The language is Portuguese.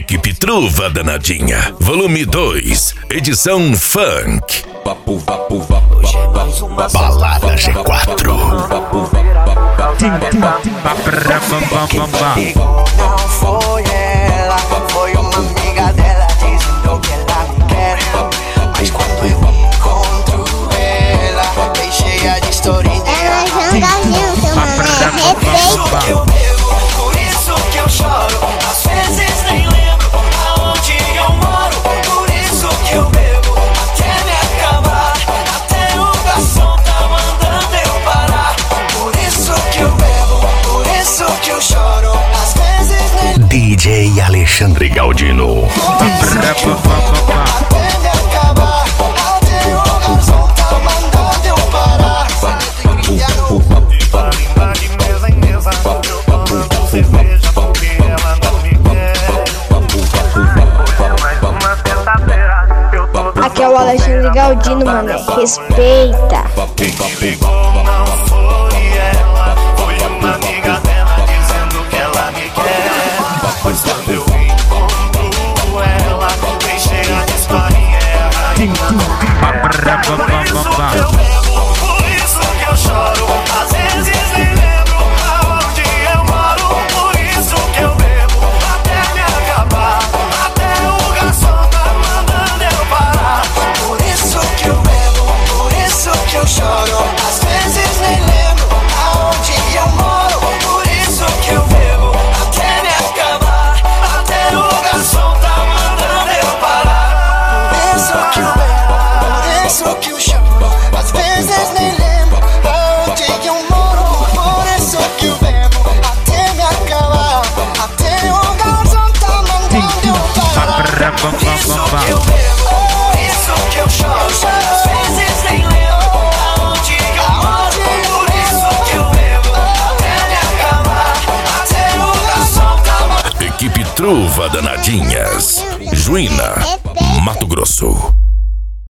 Equipe Truva Danadinha, volume 2, edição funk. Balada G4. Não foi ela, foi uma amiga dela dizendo que ela me quer. Mas quando eu encontro ela, bem cheia de história e de eu bebo, por isso que eu choro. Às vezes nem lembro aonde eu moro. Por isso que eu bebo até me acabar. Até o garçom tá mandando eu parar. Por isso que eu bebo, por isso que eu choro. Às vezes nem lembro DJ Alexandre Galdino. até me acabar. Até o garçom tá mandando eu parar. De mesa em mesa, eu tomando cerveja porque ela não me quer. Hoje mais uma terça-feira, eu tô Aqui é o Alexandre Galdino, mané. Respeita. não foi ela, foi uma amiga dela dizendo que ela me quer. Pois quando eu encontro ela, bem cheia de historinha, eu bebo, por isso que eu choro. Às vezes nem lembro aonde eu moro. Por isso que eu bebo até me acabar. Até o garçom tá mandando eu parar. Por isso que eu bebo, por isso que eu choro. Às vezes nem lembro aonde eu moro. Por isso que eu bebo até me acabar. Até o garçom tá mandando eu parar. Por isso que eu bebo, por isso que eu choro. Às vezes nem lembro aonde eu moro. Por isso que eu bebo até me acabar. Até o garçom tá mandando eu parar. Por isso que eu bebo, por isso que eu choro. Às vezes nem lembro aonde eu moro. Por isso que eu bebo até me acabar. Até o garçom tá mandando. Equipe Truva Danadinhas, Juína, Mato Grosso.